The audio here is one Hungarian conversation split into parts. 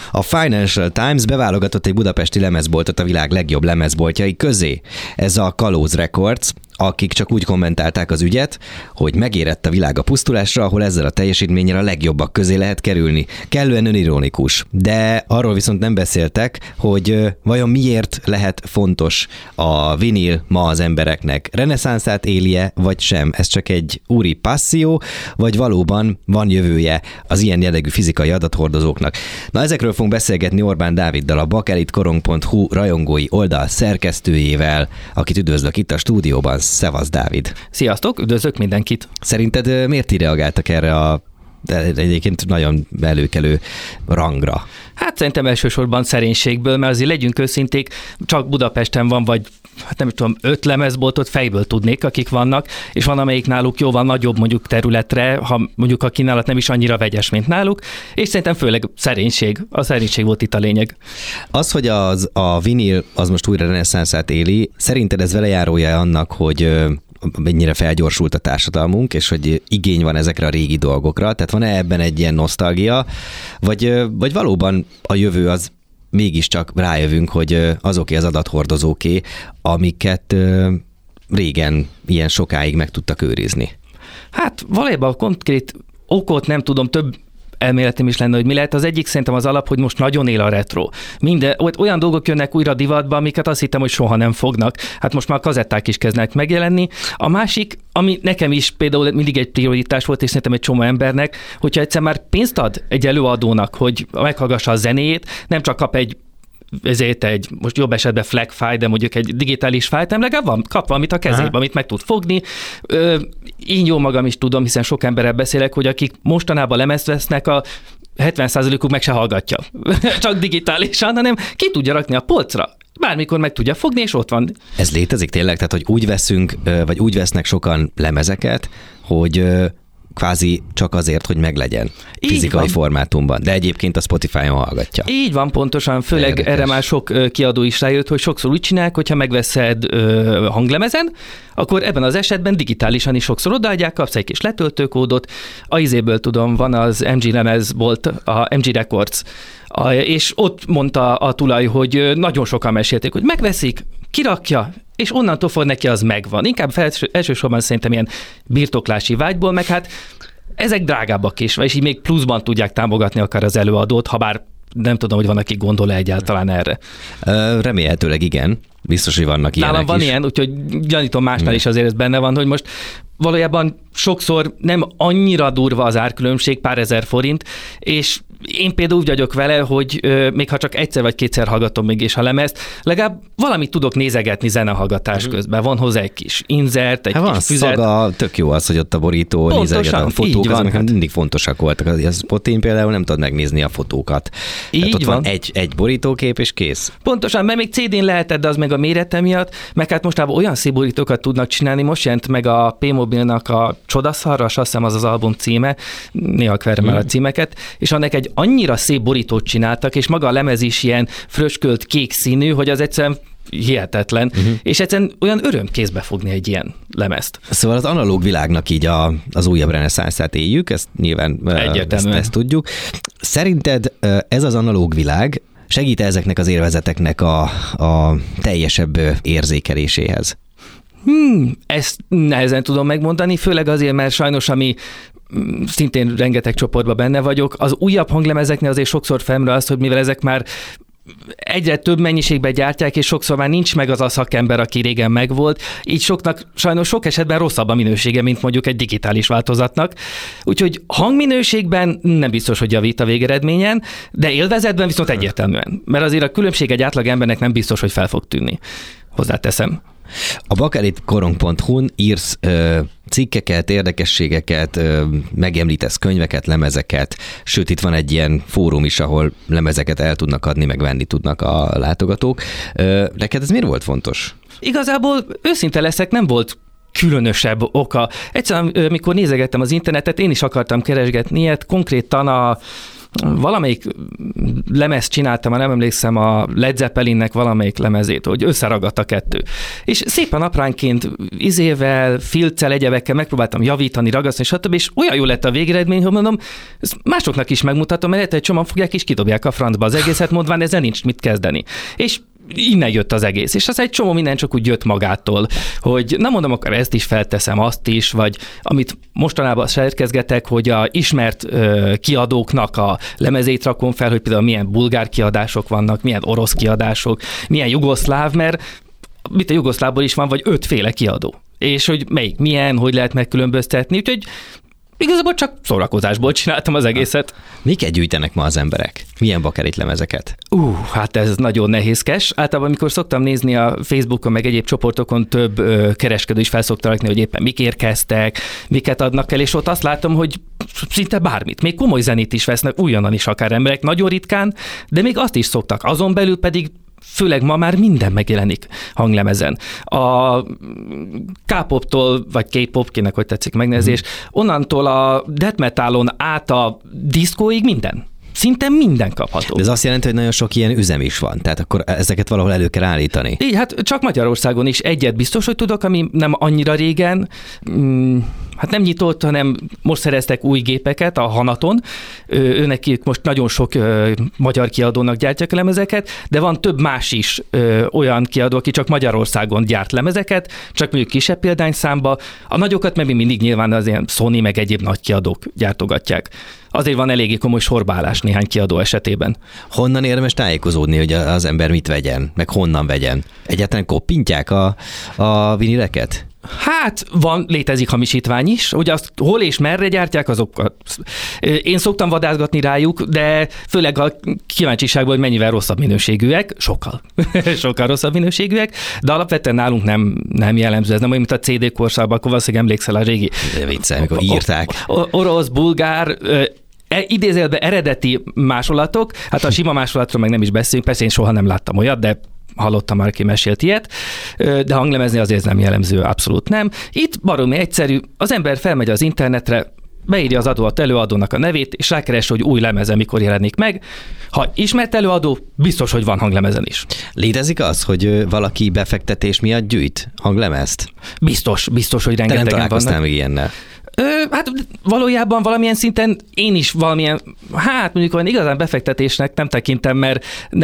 A Financial Times beválogatott egy budapesti lemezboltot a világ legjobb lemezboltjai közé. Ez a Kalóz Records, akik csak úgy kommentálták az ügyet, hogy megérett a világ a pusztulásra, ahol ezzel a teljesítménnyel a legjobbak közé lehet kerülni. Kellően önironikus. De arról viszont nem beszéltek, hogy vajon miért lehet fontos a vinil ma az embereknek. Reneszánszát élje, vagy sem? Ez csak egy úri passzió, vagy valóban van jövője az ilyen jellegű fizikai adathordozóknak? Na, ezekről fogunk beszélgetni Orbán Dáviddal, a bakelitkorong.hu rajongói oldal szerkesztőjével, akit üdvözlök itt a stúdióban. Szevasz, Dávid! Sziasztok, üdvözlök mindenkit! Szerinted miért így reagáltak erre a egyébként nagyon előkelő rangra? Hát szerintem elsősorban szerénységből, mert azért legyünk őszinték, csak Budapesten van, vagy hát nem tudom, 5 lemezboltot fejből tudnék, akik vannak, és van, amelyik náluk jóval nagyobb mondjuk területre, ha mondjuk a kínálat nem is annyira vegyes, mint náluk, és szerintem főleg szerénység. A szerénység volt itt a lényeg. Az, hogy a vinil az most újra reneszánszát éli, szerinted ez velejárója annak, hogy mennyire felgyorsult a társadalmunk, és hogy igény van ezekre a régi dolgokra? Tehát van-e ebben egy ilyen nosztalgia, vagy valóban a jövő az mégiscsak rájövünk, hogy azoké az adathordozóké, amiket régen ilyen sokáig meg tudtak őrizni? Hát valójában a konkrét okot nem tudom, több elméletem is lenne, hogy mi lehet. Az egyik szerintem az alap, hogy most nagyon él a retro. Olyan dolgok jönnek újra divatba, amiket azt hittem, hogy soha nem fognak. Hát most már a kazetták is kezdnek megjelenni. A másik, ami nekem is például mindig egy prioritás volt, és szerintem egy csomó embernek, hogyha egyszer már pénzt ad egy előadónak, hogy meghallgassa a zenéjét, nem csak kap egy most jobb esetben FLAC file, de mondjuk egy digitális fájlt, nem legalább kap valamit a kezébe, amit meg tud fogni. Én jó magam is tudom, hiszen sok emberrel beszélek, hogy akik mostanában lemezt vesznek, a 70%-uk meg se hallgatja. Csak digitálisan, hanem ki tudja rakni a polcra. Bármikor meg tudja fogni, és ott van. Ez létezik tényleg? Tehát, hogy úgy veszünk, vagy úgy vesznek sokan lemezeket, hogy kvázi csak azért, hogy meglegyen fizikai formátumban, de egyébként a Spotify-on hallgatja. Így van, pontosan, főleg érdekes. Erre már sok kiadó is rájött, hogy sokszor úgy csinálják, hogyha megveszed hanglemezen, akkor ebben az esetben digitálisan is sokszor odaadják, kapsz egy kis letöltőkódot. A izéből tudom, van az MG lemezbolt, a MG Records, és ott mondta a tulaj, hogy nagyon sokan mesélték, hogy megveszik, kirakja, és onnantól fog neki az megvan. Inkább elsősorban szerintem ilyen birtoklási vágyból, meg hát ezek drágábbak is, és így még pluszban tudják támogatni akár az előadót, ha bár nem tudom, hogy van, aki gondol egyáltalán erre. Remélhetőleg igen. Biztos, hogy vannak ilyenek nálam van is. ilyen, úgyhogy gyanítom másnál is azért ez benne van, hogy most valójában sokszor nem annyira durva az árkülönbség, pár ezer forint, és én például úgy vagyok vele, hogy még ha csak egyszer vagy kétszer hallgatom mégis a lemezt, legalább valamit tudok nézegetni zenehallgatás közben. Van hozzá egy kis insert, egy kis füzet. Szaga, tök jó az, hogy ott a borító nézeget a fotók, azok mindig fontosak voltak. A Spotin például nem tudod megnézni a fotókat. Így ott van egy borítókép, és kész. Pontosan, mert még CD-n lehetett, de az meg a mérete miatt, meg hát mostában olyan szép borítókat tudnak csinálni. Most jelent meg a P-Mobilnak a Csodaszarras, azt hiszem az album címe, néha kverem el a címeket, és annak egy annyira szép borítót csináltak, és maga a lemez is ilyen fröskölt kék színű, hogy az egyszerűen hihetetlen, és egyszerűen olyan öröm kézbe fogni egy ilyen lemezt. Szóval az analóg világnak így az újabb reneszánszát éljük, ezt nyilván ezt tudjuk. Szerinted ez az analóg világ segít ezeknek az élvezeteknek a teljesebb érzékeléséhez? Ezt nehezen tudom megmondani, főleg azért, mert sajnos ami szintén rengeteg csoportban benne vagyok, az újabb hanglemezeknél azért sokszor felmerül azt, hogy mivel ezek már egyre több mennyiségben gyártják, és sokszor már nincs meg az a szakember, aki régen megvolt, így soknak sajnos sok esetben rosszabb a minősége, mint mondjuk egy digitális változatnak. Úgyhogy hangminőségben nem biztos, hogy javít a végeredményen, de élvezetben viszont egyértelműen. Mert azért a különbség egy átlag embernek nem biztos, hogy fel fog tűnni. Hozzáteszem. A bakelitkorong.hu-n írsz cikkeket, érdekességeket, megemlítesz könyveket, lemezeket, sőt itt van egy ilyen fórum is, ahol lemezeket el tudnak adni, meg venni tudnak a látogatók. Neked ez miért volt fontos? Igazából őszinte leszek, nem volt különösebb oka. Egyszerűen, mikor nézegettem az internetet, én is akartam keresgetni ilyet, konkrétan valamelyik lemezt csináltam, már nem emlékszem, a Led Zeppelinnek valamelyik lemezét, hogy összeragadt a kettő. És szépen apránként izével, filccel, egyebekkel megpróbáltam javítani, ragasztani, stb. És olyan jó lett a végeredmény, hogy mondom, ezt másoknak is megmutatom, mert egy csomag fogják és kidobják a francba az egészet, mondván ezzel nincs mit kezdeni. És innen jött az egész, és az egy csomó minden csak úgy jött magától, hogy nem mondom, akkor ezt is felteszem, azt is, vagy amit mostanában serkezgetek, hogy a ismert kiadóknak a lemezét rakom fel, hogy például milyen bulgár kiadások vannak, milyen orosz kiadások, milyen jugoszláv, mert mit a jugoszlávból is van, vagy 5 féle kiadó. És hogy melyik milyen, hogy lehet megkülönböztetni, úgyhogy igazából csak szórakozásból csináltam az egészet. Miket gyűjtenek ma az emberek? Milyen bakerit lemezeket? Hát ez nagyon nehézkes. Általában, amikor szoktam nézni a Facebookon, meg egyéb csoportokon, több kereskedő is felszokta rakni, hogy éppen mik érkeztek, miket adnak el, és ott azt látom, hogy szinte bármit, még komoly zenét is vesznek, újonnan is akár emberek, nagyon ritkán, de még azt is szoktak. Azon belül pedig főleg ma már minden megjelenik hanglemezen. A K-poptól, vagy K-pop, kinek hogy tetszik megnevezés, onnantól a death metalon át a diszkóig minden. Szinte minden kapható. De ez azt jelenti, hogy nagyon sok ilyen üzem is van, tehát akkor ezeket valahol elő kell állítani. Így, hát csak Magyarországon is egyet biztos, hogy tudok, ami nem annyira régen, hát nem nyitott, hanem most szereztek új gépeket a Hanaton. Őnek most nagyon sok magyar kiadónak gyártják lemezeket, de van több más is olyan kiadó, aki csak Magyarországon gyárt lemezeket, csak mondjuk kisebb példányszámba. A nagyokat meg mindig nyilván az ilyen Sony meg egyéb nagy kiadók gyártogatják. Azért van eléggé komoly sorbálás néhány kiadó esetében. Honnan érdemes tájékozódni, hogy az ember mit vegyen, meg honnan vegyen? Egyáltalán koppintják a vinileket? Hát létezik hamisítvány is, hogy azt hol és merre gyártják, azokat. Én szoktam vadászgatni rájuk, de főleg a kíváncsiságból, hogy mennyivel rosszabb minőségűek, sokkal rosszabb minőségűek, de alapvetően nálunk nem jellemző, ez nem olyan, mint a CD korszakban, akkor valószínűleg emlékszel a régi. De viccel, amikor írták. Orosz, bulgár, idézőjelben eredeti másolatok, hát a sima másolatról meg nem is beszélünk, persze én soha nem láttam olyat, de hallottam már, ki mesélt ilyet, de hanglemezni azért nem jellemző, abszolút nem. Itt baromi egyszerű, az ember felmegy az internetre, beírja az előadónak a nevét, és rákeres, hogy új lemeze mikor jelenik meg. Ha ismert előadó, biztos, hogy van hanglemezen is. Létezik az, hogy valaki befektetés miatt gyűjt hanglemezt? Biztos, hogy rengetegen vannak. Te nem találkoztál még ilyennel? Hát valójában valamilyen szinten én is valamilyen, mondjuk olyan igazán befektetésnek nem tekintem, mert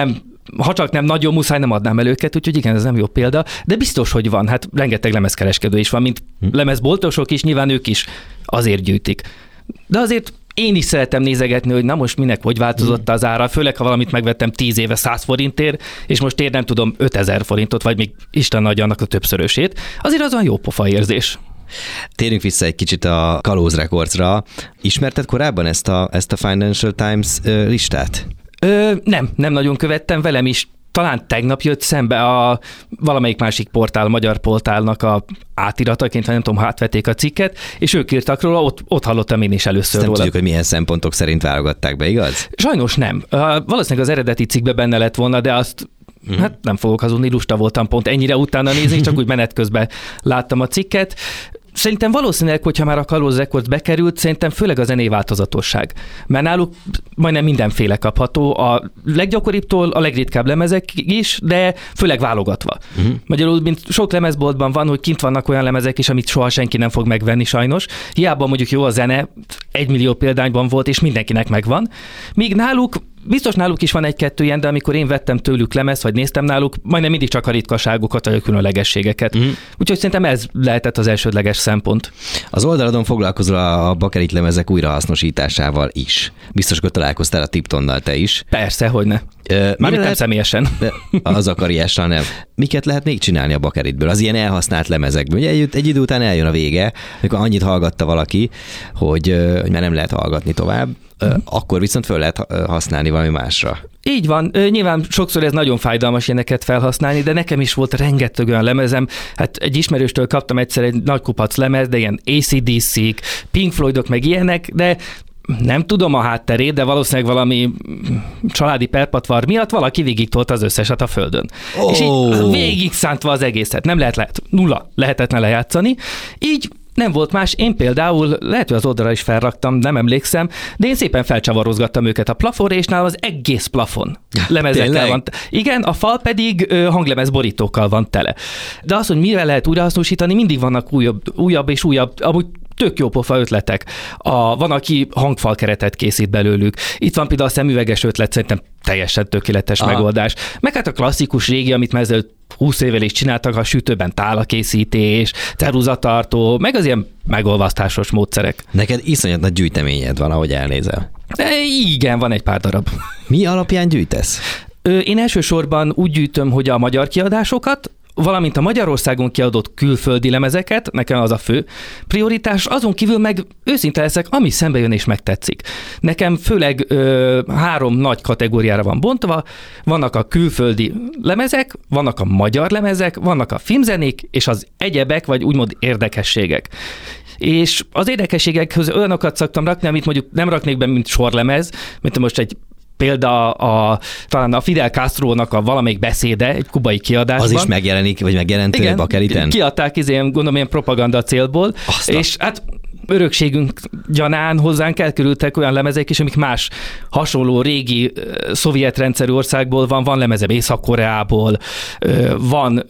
ha csak nem nagyon muszáj, nem adnám el őket, úgyhogy igen, ez nem jó példa, de biztos, hogy van, hát rengeteg lemezkereskedő is van, mint lemezboltosok is, nyilván ők is azért gyűjtik. De azért én is szeretem nézegetni, hogy na most minek hogy változott az ára, főleg ha valamit megvettem 10 éve 100 forintért, és most ér nem tudom 5000 forintot, vagy még Isten adja annak a többszörösét. Azért az olyan jó pofa érzés. Térjünk vissza egy kicsit a Kalóz Recordsra. Ismerted korábban ezt a Financial Times listát? Nem nagyon követtem, velem is talán tegnap jött szembe a valamelyik másik portál, magyar portálnak a átirataként, vagy nem tudom, átvették a cikket, és ők írtak róla, ott hallottam én is először róla. Nem tudjuk, hogy milyen szempontok szerint válogatták be, igaz? Sajnos nem. Valószínűleg az eredeti cikkben benne lett volna, de azt hát nem fogok hazudni, lusta voltam pont ennyire utána nézni, csak úgy menet közben láttam a cikket. Szerintem valószínűleg, hogyha már a Kalóz Records bekerült, szerintem főleg a zenei változatosság. Mert náluk majdnem mindenféle kapható, a leggyakoribbtól a legritkább lemezek is, de főleg válogatva. Magyarul, mint sok lemezboltban van, hogy kint vannak olyan lemezek is, amit soha senki nem fog megvenni sajnos. Hiába mondjuk jó a zene, 1 millió példányban volt, és mindenkinek megvan. Míg biztos náluk is van egy-kettő ilyen, de amikor én vettem tőlük lemezt, vagy néztem náluk, majdnem mindig csak a ritkaságokat, vagy a különlegességeket. Úgyhogy szerintem ez lehetett az elsődleges szempont. Az oldaladon foglalkozol a bakerit lemezek újrahasznosításával is. Biztos, hogy találkoztál a Tiptonnal te is. Persze, hogyne. Mármint nem személyesen. Az akariással nem. Miket lehet még csinálni a bakeritből? Az ilyen elhasznált lemezekből. Ugye egy idő után eljön a vége, amikor annyit hallgatta valaki, hogy már nem lehet hallgatni tovább, akkor viszont föl lehet használni valami másra. Így van. Nyilván sokszor ez nagyon fájdalmas ilyeneket felhasználni, de nekem is volt rengeteg olyan lemezem. Hát egy ismerőstől kaptam egyszer egy nagy kupac lemez, de ilyen AC/DC-k, Pink Floydok meg ilyenek, de nem tudom a hátterét, de valószínűleg valami családi perpatvar miatt valaki végigtolt az összeset a földön. És így végig szántva az egészet. Nem lehet nulla lehetetlen lejátszani. Így nem volt más, én például, lehet, hogy az oldalra is felraktam, nem emlékszem, de én szépen felcsavarozgattam őket a plafonra, és nálam az egész plafon lemezekkel van. Igen, a fal pedig hanglemez borítókkal van tele. De az, hogy mivel lehet újrahasznosítani, mindig vannak újabb és újabb, amúgy tök jó pofa ötletek. Van, aki hangfalkeretet készít belőlük. Itt van például a szemüveges ötlet, szerintem teljesen tökéletes megoldás. Meg hát a klasszikus régi, amit már ezelőtt 20 évvel is csináltak, a sütőben tálakészítés, ceruzatartó, meg az ilyen megolvasztásos módszerek. Neked iszonyat nagy gyűjteményed van, ahogy elnézel. Igen, van egy pár darab. Mi alapján gyűjtesz? Én elsősorban úgy gyűjtöm, hogy a magyar kiadásokat, valamint a Magyarországon kiadott külföldi lemezeket, nekem az a fő prioritás, azon kívül meg őszinte leszek, ami szembe jön és megtetszik. Nekem főleg 3 nagy kategóriára van bontva, vannak a külföldi lemezek, vannak a magyar lemezek, vannak a filmzenék, és az egyebek, vagy úgymond érdekességek. És az érdekességekhez olyanokat szoktam rakni, amit mondjuk nem raknék be, mint sorlemez, mint most egy példa talán a Fidel Castrónak a valamelyik beszéde egy kubai kiadásban. Az is megjelenik, vagy megjelent Bakeliten? Kiadták gondolom ilyen propaganda célból, és hát örökségünk gyanán hozzánk elkerültek olyan lemezek is, amik más hasonló régi szovjet rendszerű országból van lemeze Észak-Koreából, van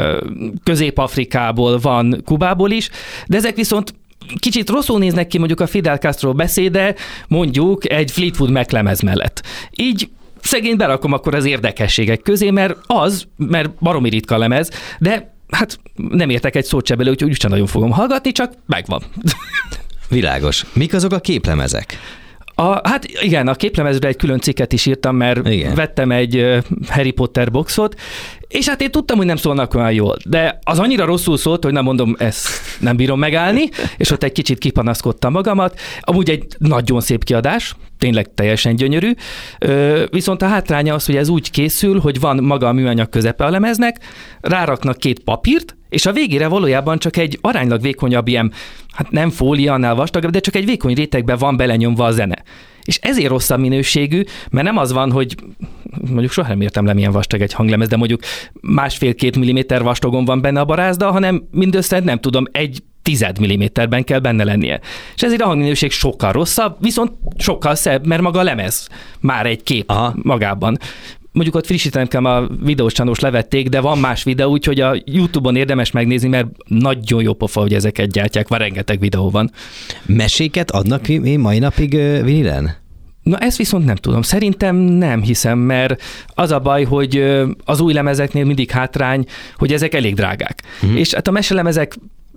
Közép-Afrikából, van Kubából is, de ezek viszont kicsit rosszul néznek ki mondjuk a Fidel Castro beszéde, mondjuk egy Fleetwood Mac lemez mellett. Így szegény berakom akkor az érdekességek közé, mert baromi ritka lemez, de hát nem értek egy szót se bele, úgyhogy úgysem nagyon fogom hallgatni, csak megvan. Világos. Mik azok a képlemezek? Hát igen, a képlemezre egy külön cikket is írtam, mert vettem egy Harry Potter boxot, és hát én tudtam, hogy nem szólnak olyan jól, de az annyira rosszul szólt, hogy nem mondom, ezt nem bírom megállni, és ott egy kicsit kipanaszkodtam magamat. Amúgy egy nagyon szép kiadás, tényleg teljesen gyönyörű, viszont a hátránya az, hogy ez úgy készül, hogy van maga a műanyag közepe a lemeznek, ráraknak 2 papírt, és a végére valójában csak egy aránylag vékonyabb ilyen, hát nem fólia, annál vastagabb, de csak egy vékony rétegbe van belenyomva a zene. És ezért rosszabb minőségű, mert nem az van, hogy mondjuk soha nem értem le, milyen vastag egy hanglemez, de mondjuk 1,5-2 milliméter vastagon van benne a barázda, hanem mindössze, nem tudom, 1/10 milliméterben kell benne lennie. És ezért a hangminőség sokkal rosszabb, viszont sokkal szebb, mert maga a lemez már egy kép magában. Mondjuk ott frissítenem kell, a videós csanós levették, de van más videó, úgyhogy a YouTube-on érdemes megnézni, mert nagyon jó pofa, hogy ezeket gyártják, már rengeteg videó van. Meséket adnak mai napig vinilen? Na ezt viszont nem tudom. Szerintem nem hiszem, mert az a baj, hogy az új lemezeknél mindig hátrány, hogy ezek elég drágák. És hát a meselemezek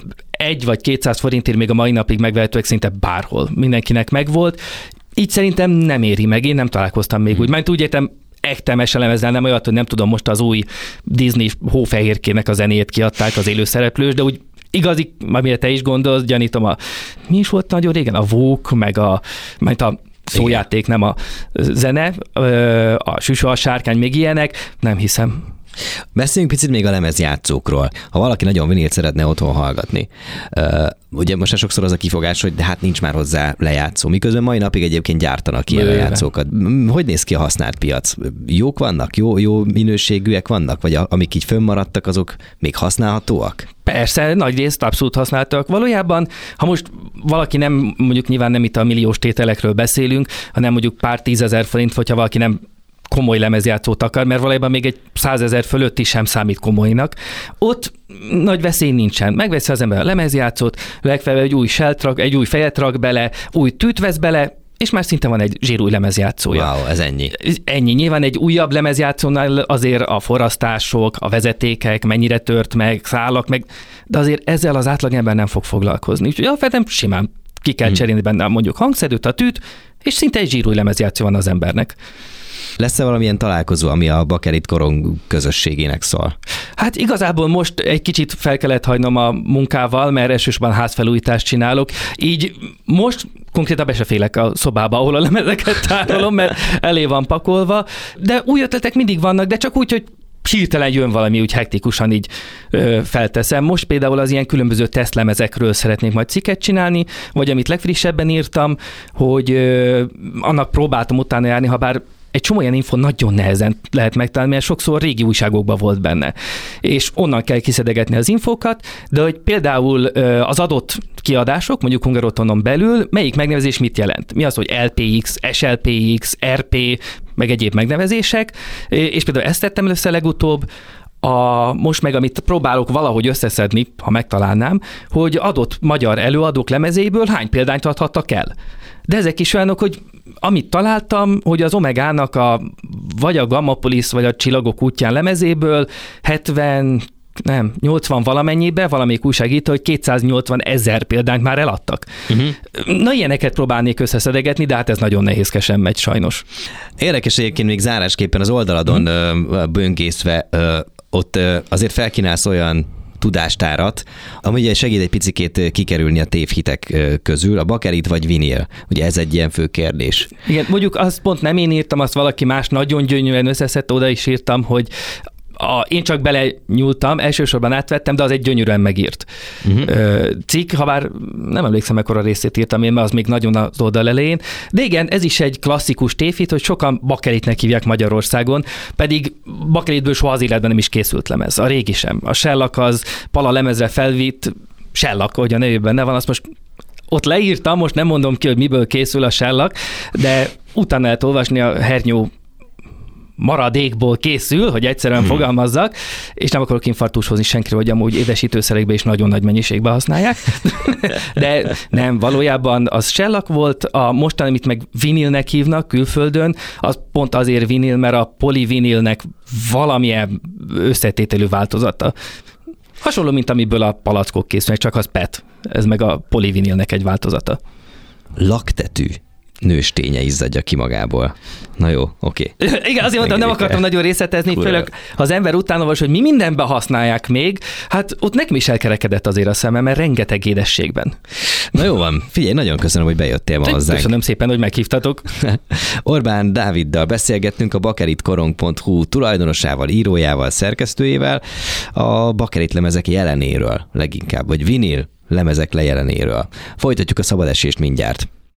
1 vagy 200 forintért még a mai napig megvehetőek szinte bárhol. Mindenkinek megvolt. Így szerintem nem éri meg. Én nem találkoztam még úgy. Mert úgy értem, ekte meselemezzel, nem olyat, hogy nem tudom, most az új Disney Hófehérkének a zenéjét kiadták, az élőszereplős, de úgy igazi, amire te is gondolsz, gyanítom, mi is volt nagyon régen? A Vók, meg a szójáték, nem a zene, a Süső, a Sárkány, még ilyenek, nem hiszem. Beszéljünk picit még a lemezjátszókról. Ha valaki nagyon vinilt szeretne otthon hallgatni, ugye most sokszor az a kifogás, hogy de hát nincs már hozzá lejátszó, miközben mai napig egyébként gyártanak ilyen lejátszókat. Hogy néz ki a használt piac? Jók vannak? Jó minőségűek vannak? Vagy amik így fönnmaradtak, azok még használhatóak? Persze, nagy részt abszolút használtak. Valójában, ha most valaki nem, mondjuk nyilván nem itt a milliós tételekről beszélünk, hanem mondjuk pár 10 000 forint, hogyha valaki nem komoly lemezjátszót akar, mert valójában még egy 100 000 fölött is sem számít komolynak. Ott nagy veszély nincsen. Megveszi az ember a lemezjátszót, legfeljebb egy új egy új fejet rak bele, új tűt vesz bele, és már szinte van egy zsírúj lemezjátszója. Wow, ez ennyi. Ennyi. Nyilván egy újabb lemezjátszónál azért a forrasztások, a vezetékek, mennyire tört meg, szállak meg, de azért ezzel az átlagember nem fog foglalkozni. Úgyhogy alapvetően simán ki kell cserélni benne mondjuk hangszedőt, a tűt, és szinte egy zsírúj lemezjátszó van az embernek. Lesz-e valamilyen találkozó, ami a Bakelit korong közösségének szól? Hát igazából most egy kicsit fel kellett hagynom a munkával, mert elsősorban házfelújítást csinálok. Így most konkrétan be se félek a szobába, ahol a lemezeket tárolom, mert elé van pakolva. De új ötletek mindig vannak, de csak úgy, hogy hirtelen jön valami, úgy hektikusan így felteszem. Most például az ilyen különböző tesztlemezekről szeretnék majd cikket csinálni, vagy amit legfrissebben írtam, hogy annak próbáltam utána járni, ha bár egy csomó ilyen info nagyon nehezen lehet megtalálni, mert sokszor régi újságokban volt benne. És onnan kell kiszedegetni az infókat, de hogy például az adott kiadások, mondjuk Hungarotonon belül, melyik megnevezés mit jelent? Mi az, hogy LPX, SLPX, RP, meg egyéb megnevezések, és például ezt tettem össze legutóbb, most meg, amit próbálok valahogy összeszedni, ha megtalálnám, hogy adott magyar előadók lemezéből hány példányt adhattak el. De ezek is olyanok, hogy amit találtam, hogy az Omegának vagy a Gammapolis, vagy a Csillagok útján lemezéből 80 valamennyibe, valamelyik újság írta, hogy 280 000 példányt már eladtak. Na, ilyeneket próbálnék összeszedegetni, de hát ez nagyon nehézkesen megy sajnos. Érdekes egyébként még zárásképpen az oldaladon böngészve, ott azért felkínálsz olyan tudástárat, ami ugye segít egy picikét kikerülni a tévhitek közül, a bakelit vagy vinil. Ugye ez egy ilyen fő kérdés. Igen, mondjuk azt pont nem én írtam, azt valaki más nagyon gyönyörűen összeszedte, oda is írtam, hogy én csak bele nyúltam, elsősorban átvettem, de az egy gyönyörűen megírt cikk, ha bár nem emlékszem, mekkora részét írtam én, mert az még nagyon az oldal elején. De igen, ez is egy klasszikus tévhit, hogy sokan bakelitnek hívják Magyarországon, pedig bakelitből soha az életben nem is készült lemez. A régi sem. A Shellac az pala lemezre felvitt, Shellac, hogy a nevében benne van, azt most ott leírtam, most nem mondom ki, hogy miből készül a Shellac, de utána lehet olvasni, a hernyó maradékból készül, hogy egyszerűen fogalmazzak, és nem akarok infarktus hozni senkire, hogy amúgy édesítőszerekbe is nagyon nagy mennyiségben használják. De nem, valójában az Shellac volt, a mostani, amit meg vinilnek hívnak külföldön, az pont azért vinil, mert a polivinilnek valamilyen összetételű változata. Hasonló, mint amiből a palackok készülnek, csak az PET. Ez meg a polivinilnek egy változata. Laktetű nősténye izzadja ki magából. Na jó, oké. Igen, azért mondtam, nem akartam nagyon részletezni, főleg ha az ember utána olvas, hogy mi mindenben használják még, hát ott nekem is elkerekedett azért a szemem, mert rengeteg édességben. Na jó van, figyelj, nagyon köszönöm, hogy bejöttél ma hozzánk. Köszönöm szépen, hogy meghívtatok. Orbán Dáviddal beszélgettünk, a bakelitkorong.hu tulajdonosával, írójával, szerkesztőjével, a bakelit lemezek jelenéről leginkább, vagy vinil lemezek lejelenéről. Folytatjuk a szabadesést mindjárt.